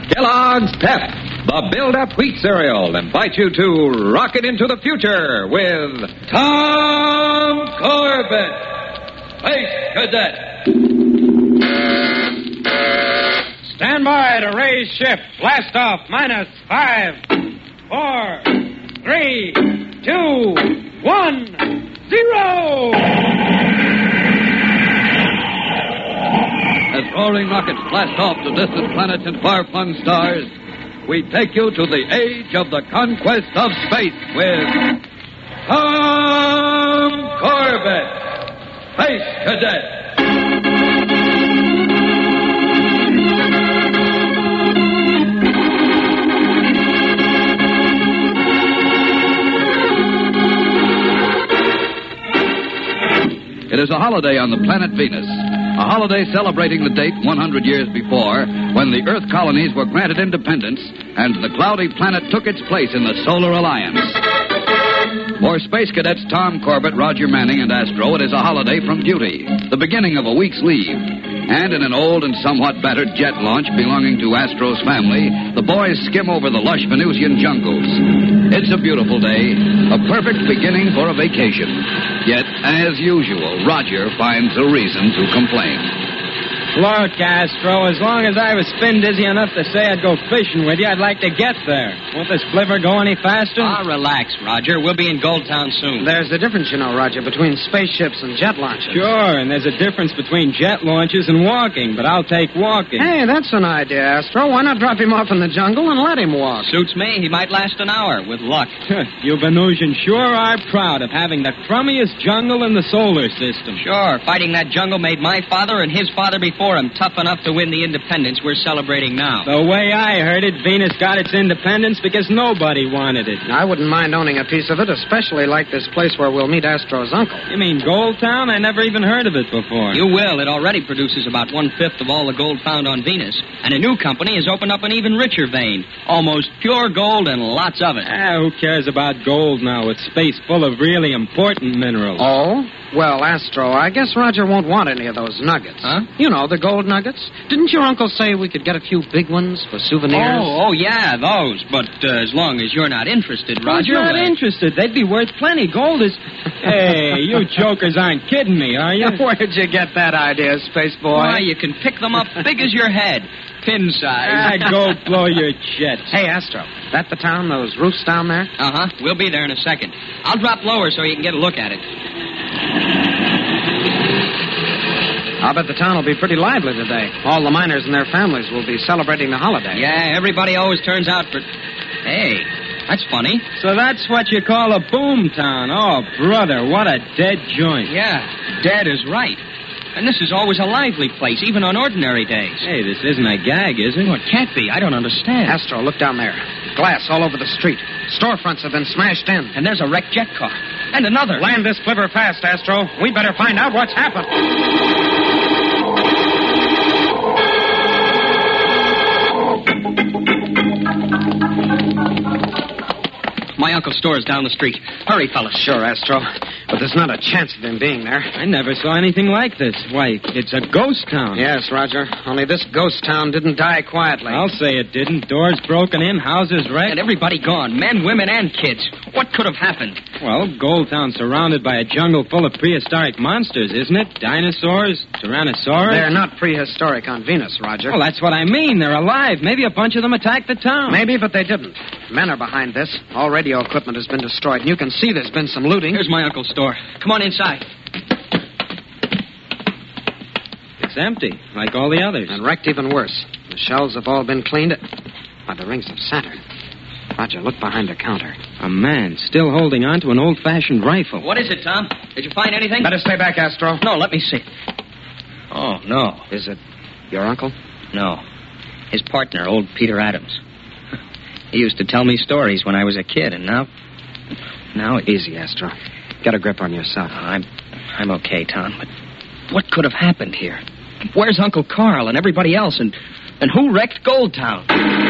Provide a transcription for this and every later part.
Kellogg's Pep, the build-up wheat cereal, invite you to rocket into the future with Tom Corbett, Space Cadet. Stand by to raise ship. Blast off. -5, 4, 3, 2, 1, 0. As roaring rockets blast off to distant planets and far-flung stars, we take you to the age of the conquest of space with Tom Corbett, Space Cadet. It is a holiday on the planet Venus. A holiday celebrating the date 100 years before, when the Earth colonies were granted independence and the cloudy planet took its place in the Solar Alliance. For Space Cadets Tom Corbett, Roger Manning, and Astro, it is a holiday from duty, the beginning of a week's leave. And in an old and somewhat battered jet launch belonging to Astro's family, the boys skim over the lush Venusian jungles. It's a beautiful day, a perfect beginning for a vacation. Yet, as usual, Roger finds a reason to complain. Look, Astro, as long as I was spin dizzy enough to say I'd go fishing with you, I'd like to get there. Won't this flivver go any faster? Relax, Roger. We'll be in Gold Town soon. There's a difference, you know, Roger, between spaceships and jet launches. Sure, and there's a difference between jet launches and walking, but I'll take walking. Hey, that's an idea, Astro. Why not drop him off in the jungle and let him walk? Suits me. He might last an hour, with luck. You Venusians sure are proud of having the crummiest jungle in the solar system. Sure, fighting that jungle made my father and his father before him tough enough to win the independence we're celebrating now. The way I heard it, Venus got its independence because nobody wanted it. I wouldn't mind owning a piece of it, especially like this place where we'll meet Astro's uncle. You mean Gold Town? I never even heard of it before. You will. It already produces about 1/5 of all the gold found on Venus. And a new company has opened up an even richer vein. Almost pure gold and lots of it. Who cares about gold now? It's space full of really important minerals. Oh? Well, Astro, I guess Roger won't want any of those nuggets. Huh? You know, the gold nuggets. Didn't your uncle say we could get a few big ones for souvenirs? Oh, yeah, those. But as long as you're not interested, Roger. You're not interested. They'd be worth plenty. Gold is... Hey, you jokers aren't kidding me, are you? Where'd you get that idea, Space Boy? Why, you can pick them up big as your head. Pin size. Go blow your jets. Hey, Astro, that the town, those roofs down there? Uh-huh. We'll be there in a second. I'll drop lower so you can get a look at it. I'll bet the town will be pretty lively today. All the miners and their families will be celebrating the holiday. Yeah, everybody always turns out for... Hey, that's funny. So that's what you call a boom town. Oh, brother, what a dead joint. Yeah, dead is right. And this is always a lively place, even on ordinary days. Hey, this isn't a gag, is it? Oh, it can't be. I don't understand. Astro, look down there. Glass all over the street. Storefronts have been smashed in. And there's a wrecked jet car. And another. Land this flivver fast, Astro. We better find out what's happened. My uncle's store is down the street. Hurry, fellas. Sure, Astro. But there's not a chance of him being there. I never saw anything like this. Why, it's a ghost town. Yes, Roger. Only this ghost town didn't die quietly. I'll say it didn't. Doors broken in, houses wrecked. And everybody gone. Men, women, and kids. What could have happened? Well, Gold Town's surrounded by a jungle full of prehistoric monsters, isn't it? Dinosaurs, Tyrannosaurus. They're not prehistoric on Venus, Roger. Well, that's what I mean. They're alive. Maybe a bunch of them attacked the town. Maybe, but they didn't. Men are behind this. All radio equipment has been destroyed, and you can see there's been some looting. Here's my uncle's store. Come on inside. It's empty, like all the others. And wrecked even worse. The shelves have all been cleaned by the rings of Saturn. Roger, look behind the counter. A man still holding on to an old-fashioned rifle. What is it, Tom? Did you find anything? Better stay back, Astro. No, let me see. Oh, no. Is it your uncle? No. His partner, old Peter Adams. He used to tell me stories when I was a kid, and now... Easy, Astro. Get a grip on yourself. I'm okay, Tom, but what could have happened here? Where's Uncle Carl and everybody else, and who wrecked Gold Town?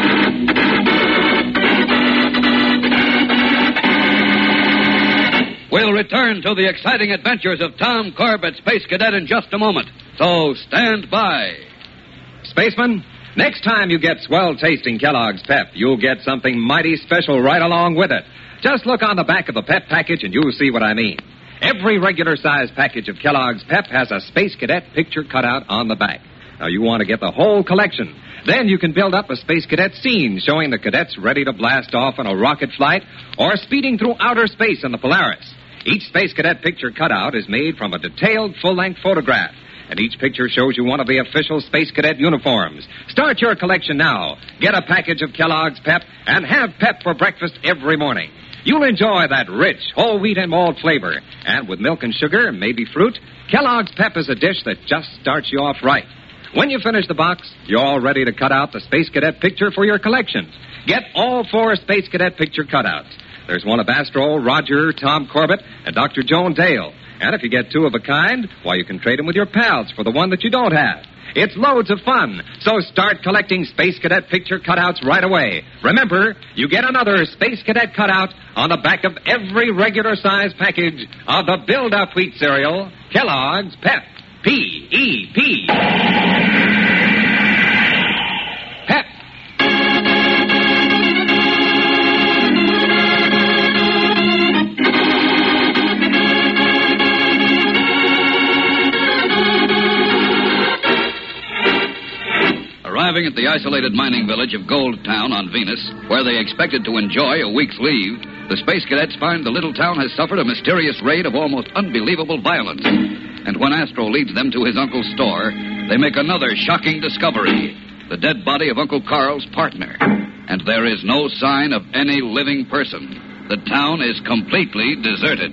We'll return to the exciting adventures of Tom Corbett, Space Cadet, in just a moment. So stand by. Spaceman, Next time you get swell-tasting Kellogg's Pep, you'll get something mighty special right along with it. Just look on the back of the Pep package and you'll see what I mean. Every regular-sized package of Kellogg's Pep has a Space Cadet picture cut out on the back. Now, you want to get the whole collection. Then you can build up a Space Cadet scene showing the cadets ready to blast off on a rocket flight or speeding through outer space in the Polaris. Each Space Cadet picture cutout is made from a detailed full-length photograph, and each picture shows you one of the official Space Cadet uniforms. Start your collection now. Get a package of Kellogg's Pep and have Pep for breakfast every morning. You'll enjoy that rich whole wheat and malt flavor. And with milk and sugar, maybe fruit, Kellogg's Pep is a dish that just starts you off right. When you finish the box, you're all ready to cut out the Space Cadet picture for your collection. Get all 4 Space Cadet picture cutouts. There's one of Astro, Roger, Tom Corbett, and Dr. Joan Dale. And if you get 2 of a kind, why, you can trade them with your pals for the one that you don't have. It's loads of fun. So start collecting Space Cadet picture cutouts right away. Remember, you get another Space Cadet cutout on the back of every regular-size package of the Build-Up Wheat Cereal, Kellogg's Pep. P-E-P. Pep. Arriving at the isolated mining village of Gold Town on Venus, where they expected to enjoy a week's leave, the Space Cadets find the little town has suffered a mysterious raid of almost unbelievable violence. And when Astro leads them to his uncle's store, they make another shocking discovery: the dead body of Uncle Carl's partner. And there is no sign of any living person. The town is completely deserted.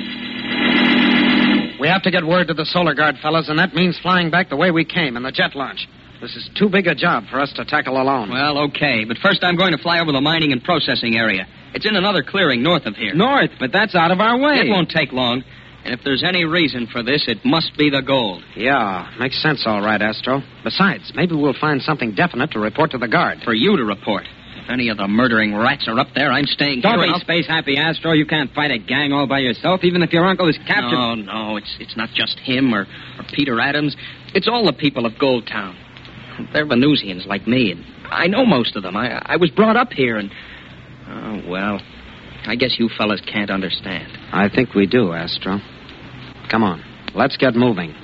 We have to get word to the Solar Guard, fellas, and that means flying back the way we came in the jet launch. This is too big a job for us to tackle alone. Well, okay, but first I'm going to fly over the mining and processing area. It's in another clearing north of here. North, but that's out of our way. It won't take long. And if there's any reason for this, it must be the gold. Yeah, makes sense all right, Astro. Besides, maybe we'll find something definite to report to the guard. For you to report. If any of the murdering rats are up there, I'm staying Don't here. be space happy, Astro. You can't fight a gang all by yourself, even if your uncle is captured. No, it's not just him or Peter Adams. It's all the people of Gold Town. They're Venusians like me, and I know most of them. I was brought up here, and... Oh, well, I guess you fellas can't understand. I think we do, Astro. Come on, let's get moving.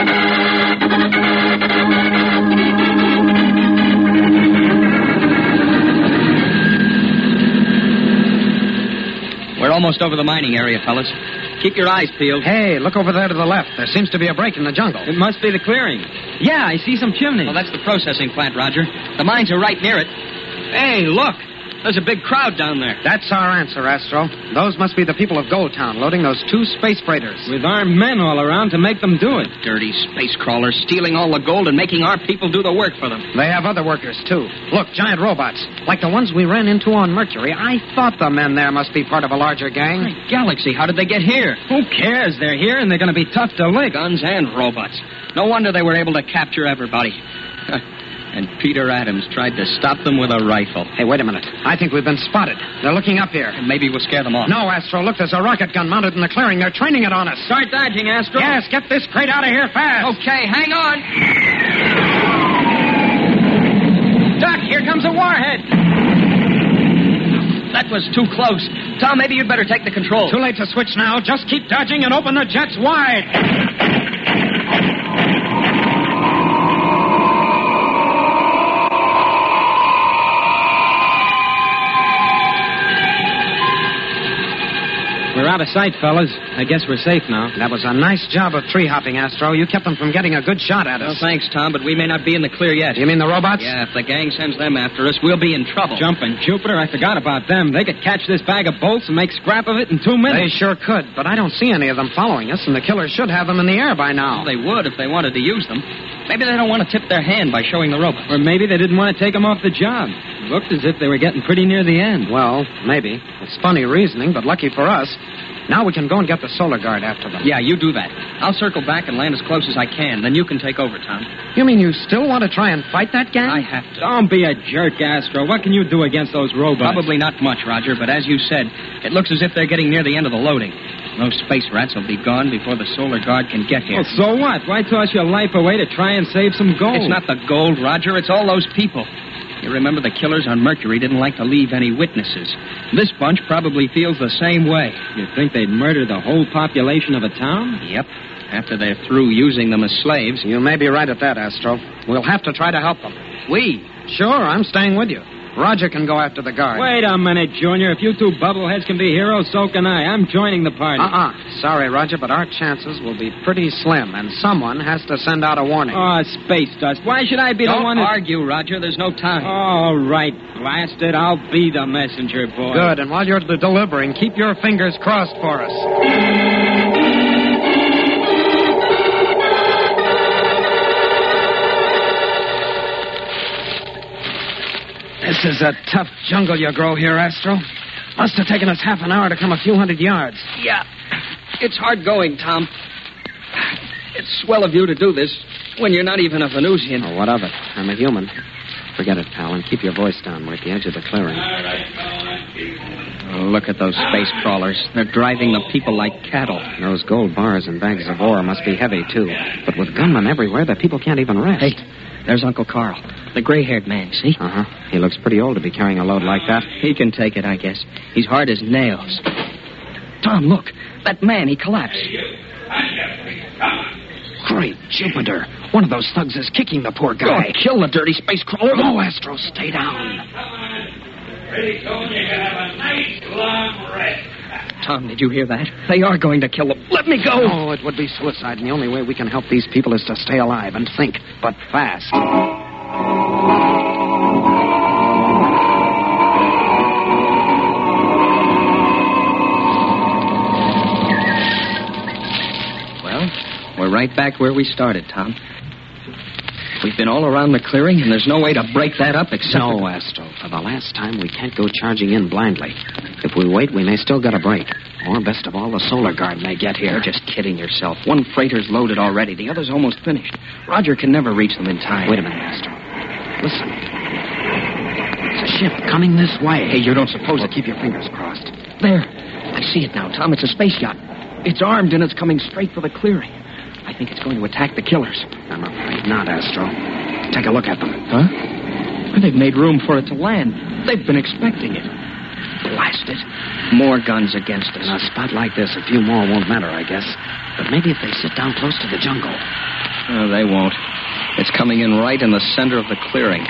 We're almost over the mining area, fellas. Keep your eyes peeled. Hey, look over there to the left. There seems to be a break in the jungle. It must be the clearing. Yeah, I see some chimneys. Well, that's the processing plant, Roger. The mines are right near it. Hey, look. There's a big crowd down there. That's our answer, Astro. Those must be the people of Gold Town loading those 2 space freighters. With armed men all around to make them do it. Dirty space crawlers stealing all the gold and making our people do the work for them. They have other workers, too. Look, giant robots. Like the ones we ran into on Mercury. I thought the men there must be part of a larger gang. My galaxy, how did they get here? Who cares? They're here and they're going to be tough to lick. Guns and robots. No wonder they were able to capture everybody. And Peter Adams tried to stop them with a rifle. Hey, wait a minute. I think we've been spotted. They're looking up here. Maybe we'll scare them off. No, Astro. Look, there's a rocket gun mounted in the clearing. They're training it on us. Start dodging, Astro. Yes, get this crate out of here fast. Okay, hang on. Doc, here comes a warhead. That was too close. Tom, maybe you'd better take the controls. Too late to switch now. Just keep dodging and open the jets wide. We're out of sight, fellas. I guess we're safe now. That was a nice job of tree hopping, Astro. You kept them from getting a good shot at Well, us. thanks, Tom, but we may not be in the clear yet. You mean the robots? Yeah, if the gang sends them after us, we'll be in trouble. Jumping Jupiter, I forgot about them. They could catch this bag of bolts and make scrap of it in 2 They minutes. sure could, but I don't see any of them following us, and the killers should have them in the air by now. Well, they would if they wanted to use them. Maybe they don't want to tip their hand by showing the robots. Or maybe they didn't want to take them off the job. It looked as if they were getting pretty near the end. Well, maybe. It's funny reasoning, but lucky for us. Now we can go and get the Solar Guard after them. Yeah, you do that. I'll circle back and land as close as I can. Then you can take over, Tom. You mean you still want to try and fight that gang? I have to. Don't be a jerk, Astro. What can you do against those robots? Probably not much, Roger, but as you said, it looks as if they're getting near the end of the loading. Those space rats will be gone before the Solar Guard can get here. Well, so what? Why toss your life away to try and save some gold? It's not the gold, Roger. It's all those people. You remember the killers on Mercury didn't like to leave any witnesses. This bunch probably feels the same way. You think they'd murder the whole population of a town? Yep. After they're through using them as slaves. You may be right at that, Astro. We'll have to try to help them. We? Sure, I'm staying with you. Roger can go after the guard. Wait a minute, Junior. If you two bubbleheads can be heroes, so can I. I'm joining the party. Sorry, Roger, but our chances will be pretty slim, and someone has to send out a warning. Oh, space dust. Why should I be the one Don't argue, Roger. There's no time. All right, blast it. I'll be the messenger, boy. Good, and while you're delivering, keep your fingers crossed for us. This is a tough jungle you grow here, Astro. Must have taken us half an hour to come a few hundred yards. Yeah. It's hard going, Tom. It's swell of you to do this when you're not even a Venusian. Oh, what of it? I'm a human. Forget it, pal, and keep your voice down. We're at the edge of the clearing. Oh, look at those space crawlers. They're driving the people like cattle. Those gold bars and bags of ore must be heavy, too. But with gunmen everywhere, the people can't even rest. Hey, there's Uncle Carl. The gray-haired man, see? Uh-huh. He looks pretty old to be carrying a load like that. He can take it, I guess. He's hard as nails. Tom, look. That man, he collapsed. Great Jupiter. One of those thugs is kicking the poor guy. Oh, kill the dirty space crawler. No, Astro, stay down. Pretty soon you can have a nice long rest. Tom, did you hear that? They are going to kill him. Let me go. Oh, it would be suicide, and the only way we can help these people is to stay alive and think, but fast. Well, we're right back where we started, Tom. We've been all around the clearing, and there's no way to break that up except... No, Astro. For the last time, we can't go charging in blindly. If we wait, we may still get a break. Or, best of all, the Solar Guard may get here. You're just kidding yourself. One freighter's loaded already. The other's almost finished. Roger can never reach them in time. Wait a minute, Astro. Listen. It's a ship coming this way. Hey, you don't suppose... Well, keep your fingers crossed. There. I see it now, Tom. It's a space yacht. It's armed, and it's coming straight for the clearing. I think it's going to attack the killers. I'm afraid not, Astro. Take a look at them. Huh? They've made room for it to land. They've been expecting it. Blast it. More guns against us. In a spot like this, a few more won't matter, I guess. But maybe if they sit down close to the jungle. Oh, they won't. It's coming in right in the center of the clearing.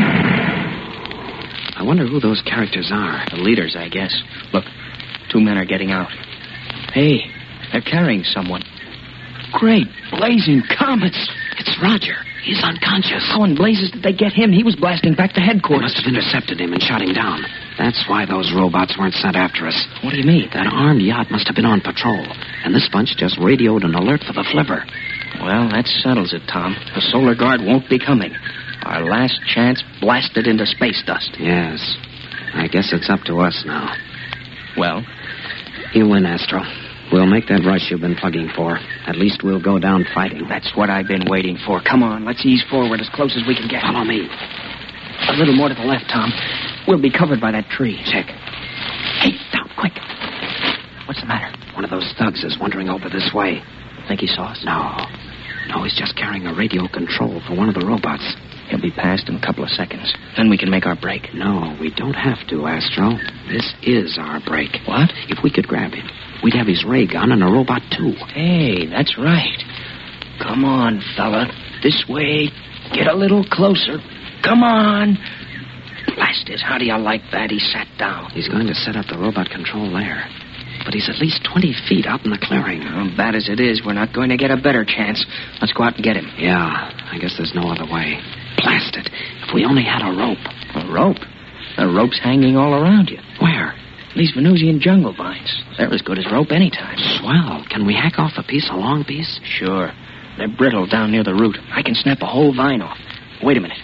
I wonder who those characters are. The leaders, I guess. Look, 2 men are getting out. Hey, they're carrying someone. Great blazing comets. It's Roger. He's unconscious. How in blazes did they get him? He was blasting back to They headquarters. must have intercepted him and shot him down. That's why those robots weren't sent after us. What do you mean? That armed yacht must have been on patrol, and this bunch just radioed an alert for the flivver. Well, that settles it, Tom. The Solar Guard won't be coming. Our last chance blasted into space dust. Yes. I guess it's up to us now. Well? You win, Astro. We'll make that rush you've been plugging for. At least we'll go down fighting. That's what I've been waiting for. Come on, let's ease forward as close as we can get. Follow me. A little more to the left, Tom. We'll be covered by that tree. Check. Hey, down, quick. What's the matter? One of those thugs is wandering over this way. Think he saw us? No, he's just carrying a radio control for one of the robots. He'll be past in a couple of seconds. Then we can make our break. No, we don't have to, Astro. This is our break. What? If we could grab him, we'd have his ray gun and a robot, too. Hey, that's right. Come on, fella. This way. Get a little closer. Come on. Blast it. How do you like that? He sat down. He's going to set up the robot control there. But he's at least 20 feet out in the clearing. Bad as it is, we're not going to get a better chance. Let's go out and get him. Yeah, I guess there's no other way. Blast it. If we only had a rope. A rope? The rope's hanging all around you. Where? These Venusian jungle vines. They're as good as rope anytime. Swell. Can we hack off a piece, a long piece? Sure. They're brittle down near the root. I can snap a whole vine off. Wait a minute.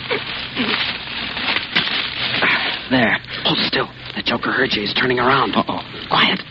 There. Hold still. The Joker heard you. He's turning around. Uh-oh. Quiet.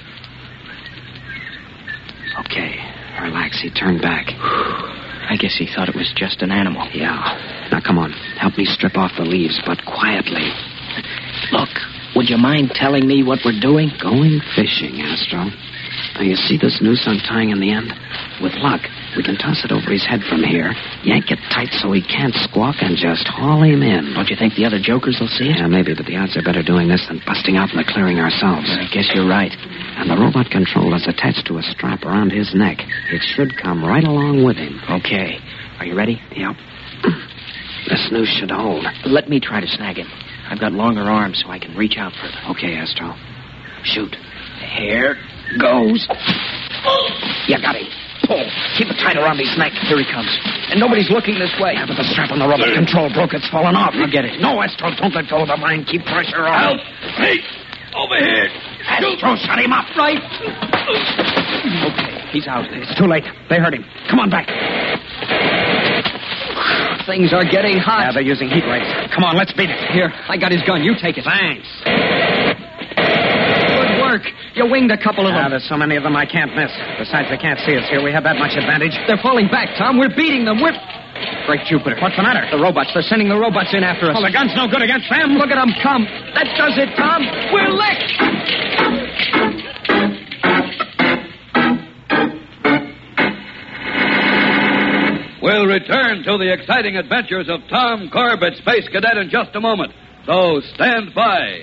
Okay. Relax. He turned back. I guess he thought it was just an animal. Yeah. Now, come on. Help me strip off the leaves, but quietly. Look, would you mind telling me what we're doing? Going fishing, Astro. Now, you see this noose I'm tying in the end? With luck, we can toss it over his head from here, yank it tight so he can't squawk, and just haul him in. Don't you think the other jokers will see it? Yeah, maybe, but the odds are better doing this than busting out in the clearing ourselves. I guess you're right. And the robot control is attached to a strap around his neck. It should come right along with him. Okay. Are you ready? Yep. This noose should hold. Let me try to snag him. I've got longer arms so I can reach out further. Okay, Astro. Shoot. Here goes. You got him. Pull. Keep it tight around his neck. Here he comes. And nobody's looking this way. Yeah, but the strap on the robot control broke. It's fallen off. I'll get it. No, Astro, don't let go of the line. Keep pressure on. Help! Hey! Over here! Astro, shut him up. Right. Okay, he's out. It's too late. They heard him. Come on back. Things are getting hot. Yeah, they're using heat rays. Come on, let's beat it. Here, I got his gun. You take it. Thanks. Good work. You winged a couple of them. There's so many of them I can't miss. Besides, they can't see us here. We have that much advantage. They're falling back, Tom. We're beating them. Great Jupiter. What's the matter? The robots. They're sending the robots in after us. Oh, the gun's no good against them. Look at them come. That does it, Tom. We're licked. We'll return to the exciting adventures of Tom Corbett, Space Cadet, in just a moment. So stand by.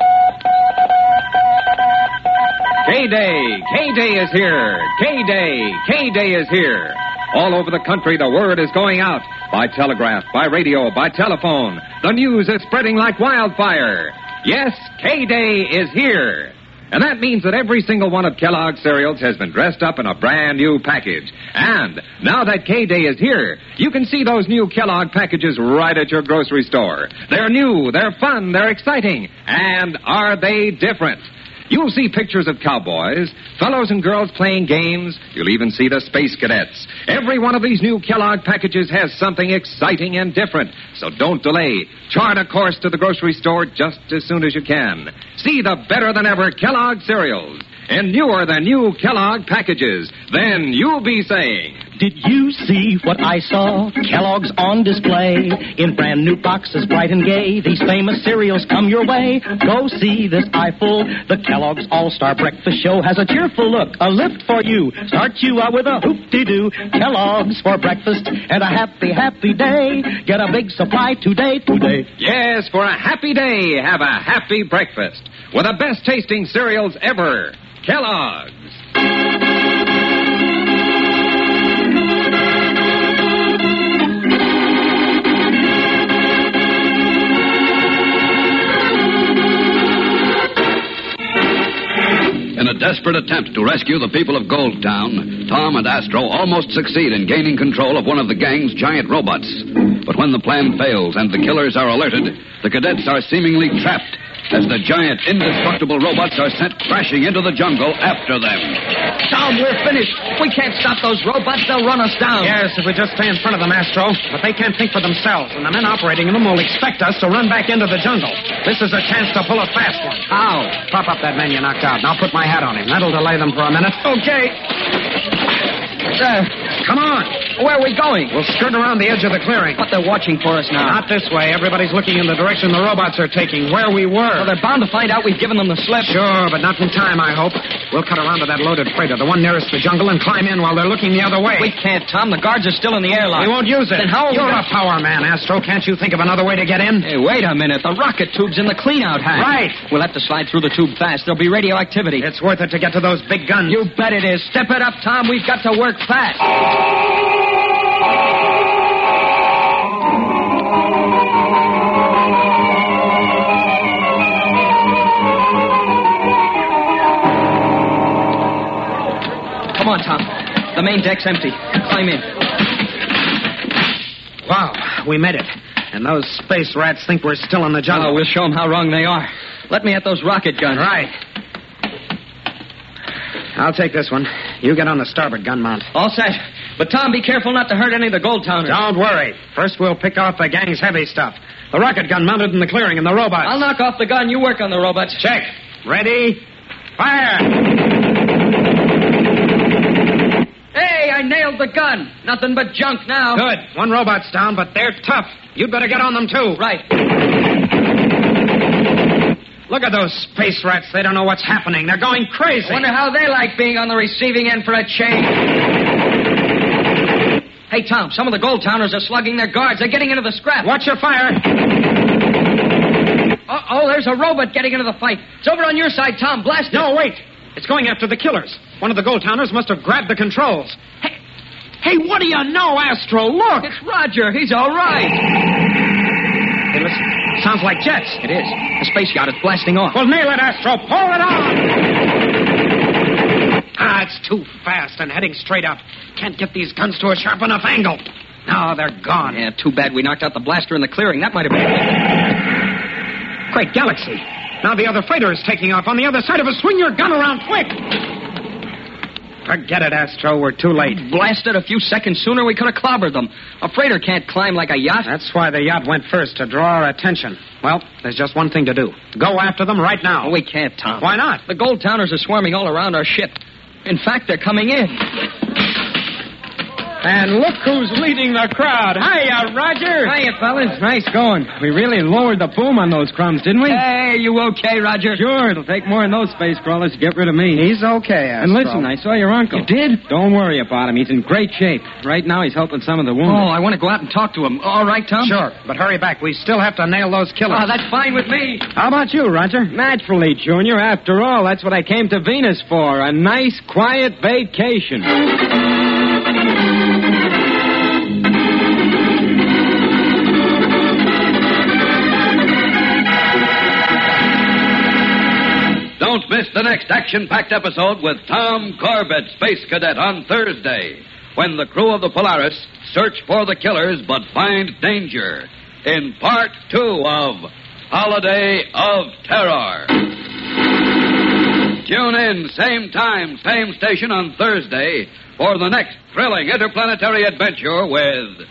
K-Day! K-Day is here! K-Day! K-Day is here! All over the country, the word is going out. By telegraph, by radio, by telephone. The news is spreading like wildfire. Yes, K-Day is here. And that means that every single one of Kellogg's cereals has been dressed up in a brand new package. And now that K-Day is here, you can see those new Kellogg packages right at your grocery store. They're new, they're fun, they're exciting. And are they different? You'll see pictures of cowboys, fellows and girls playing games. You'll even see the Space Cadets. Every one of these new Kellogg packages has something exciting and different. So don't delay. Chart a course to the grocery store just as soon as you can. See the better-than-ever Kellogg cereals in newer than new Kellogg packages. Then you'll be saying... Did you see what I saw? Kellogg's on display in brand new boxes, bright and gay. These famous cereals come your way. Go see this eyeful. The Kellogg's All-Star Breakfast Show has a cheerful look, a lift for you. Start you out with a hoop-de-doo. Kellogg's for breakfast and a happy, happy day. Get a big supply today. Yes, for a happy day, have a happy breakfast with the best-tasting cereals ever. Kellogg's. In a desperate attempt to rescue the people of Goldtown, Tom and Astro almost succeed in gaining control of one of the gang's giant robots. But when the plan fails and the killers are alerted, the cadets are seemingly trapped as the giant, indestructible robots are sent crashing into the jungle after them. Tom, we're finished. If we can't stop those robots, they'll run us down. Yes, if we just stay in front of them, Astro. But they can't think for themselves, and the men operating them will expect us to run back into the jungle. This is a chance to pull a fast one. How? Prop up that man you knocked out, and I'll put my hat on him. That'll delay them for a minute. Okay. Come on. Where are we going? We'll skirt around the edge of the clearing. But they're watching for us now. Not this way. Everybody's looking in the direction the robots are taking, where we were. Well, they're bound to find out we've given them the slip. Sure, but not in time, I hope. We'll cut around to that loaded freighter, the one nearest the jungle, and climb in while they're looking the other way. We can't, Tom. The guards are still in the airlock. We won't use it. Then how are You're we a power man, Astro. Can't you think of another way to get in? Hey, wait a minute. The rocket tube's in the clean-out hatch. Right. We'll have to slide through the tube fast. There'll be radioactivity. It's worth it to get to those big guns. You bet it is. Step it up, Tom. We've got to work fast. Come on, Tom. The main deck's empty. Climb in. Wow, we made it. And those space rats think we're still in the jungle. Oh, we'll show them how wrong they are. Let me at those rocket guns. Right. I'll take this one. You get on the starboard gun mount. All set. But, Tom, be careful not to hurt any of the Goldtowners. Don't worry. First, we'll pick off the gang's heavy stuff. The rocket gun mounted in the clearing and the robots. I'll knock off the gun. You work on the robots. Check. Ready? Fire! Hey, I nailed the gun. Nothing but junk now. Good. One robot's down, but they're tough. You'd better get on them, too. Right. Look at those space rats. They don't know what's happening. They're going crazy. I wonder how they like being on the receiving end for a change. Hey, Tom, some of the Gold Towners are slugging their guards. They're getting into the scrap. Watch your fire. Uh-oh, there's a robot getting into the fight. It's over on your side, Tom. Blast it. No, wait. It's going after the killers. One of the Gold Towners must have grabbed the controls. Hey, what do you know, Astro? Look. It's Roger. He's all right. Hey, listen. Sounds like jets. It is. The space yacht is blasting off. Well, nail it, Astro. Pull it on. It's too fast and heading straight up. Can't get these guns to a sharp enough angle. No, they're gone. Yeah, too bad we knocked out the blaster in the clearing. That might have been it. Great galaxy. Now the other freighter is taking off on the other side of us. Swing your gun around quick. Forget it, Astro. We're too late. Blasted a few seconds sooner, we could have clobbered them. A freighter can't climb like a yacht. That's why the yacht went first, to draw our attention. Well, there's just one thing to do. Go after them right now. Oh, we can't, Tom. Why not? The Gold Towners are swarming all around our ship. In fact, they're coming in. And look who's leading the crowd. Hiya, Roger. Hiya, fellas. Nice going. We really lowered the boom on those crumbs, didn't we? Hey, you okay, Roger? Sure, it'll take more than those space crawlers to get rid of me. He's okay, Astro. And listen, I saw your uncle. You did? Don't worry about him. He's in great shape. Right now, he's helping some of the wounded. Oh, I want to go out and talk to him. All right, Tom? Sure, but hurry back. We still have to nail those killers. Oh, that's fine with me. How about you, Roger? Naturally, Junior. After all, that's what I came to Venus for. A nice, quiet vacation. Don't miss the next action-packed episode with Tom Corbett, Space Cadet, on Thursday, when the crew of the Polaris search for the killers but find danger, in Part 2 of Holiday of Terror. Tune in, same time, same station on Thursday for the next thrilling interplanetary adventure with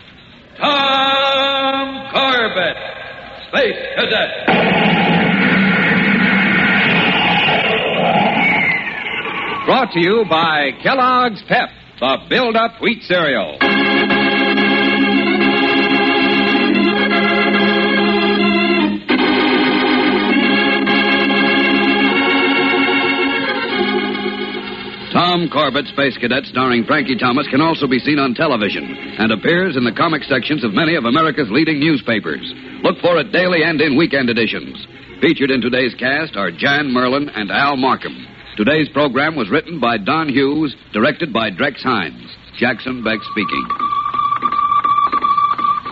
Tom Corbett, Space Cadet. Brought to you by Kellogg's Pep, the build-up wheat cereal. Tom Corbett, Space Cadet, starring Frankie Thomas, can also be seen on television and appears in the comic sections of many of America's leading newspapers. Look for it daily and in weekend editions. Featured in today's cast are Jan Merlin and Al Markham. Today's program was written by Don Hughes, directed by Drex Hines. Jackson Beck speaking.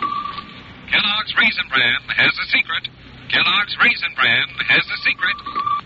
Kellogg's Raisin Bran has a secret. Kellogg's Raisin Bran has a secret.